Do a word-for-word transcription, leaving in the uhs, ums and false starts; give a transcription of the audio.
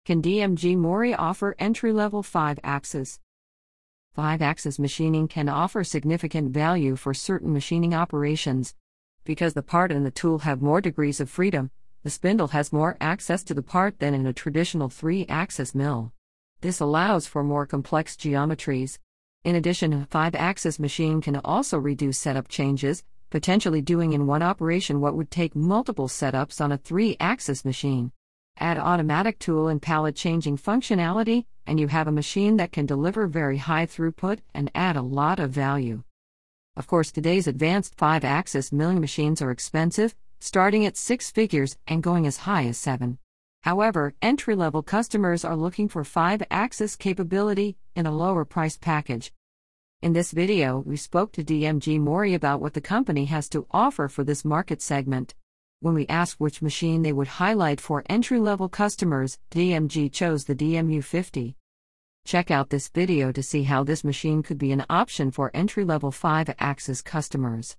Can D M G Mori offer entry-level five axis? five axis machining can offer significant value for certain machining operations. Because the part and the tool have more degrees of freedom, the spindle has more access to the part than in a traditional three axis mill. This allows for more complex geometries. In addition, a five axis machine can also reduce setup changes, potentially doing in one operation what would take multiple setups on a three axis machine. Add automatic tool and pallet changing functionality, and you have a machine that can deliver very high throughput and add a lot of value. Of course, today's advanced five axis milling machines are expensive, starting at six figures and going as high as seven. However, entry-level customers are looking for five axis capability in a lower price package. In this video, we spoke to D M G Mori about what the company has to offer for this market segment. When we asked which machine they would highlight for entry-level customers, D M G chose the D M U fifty. Check out this video to see how this machine could be an option for entry-level five axis customers.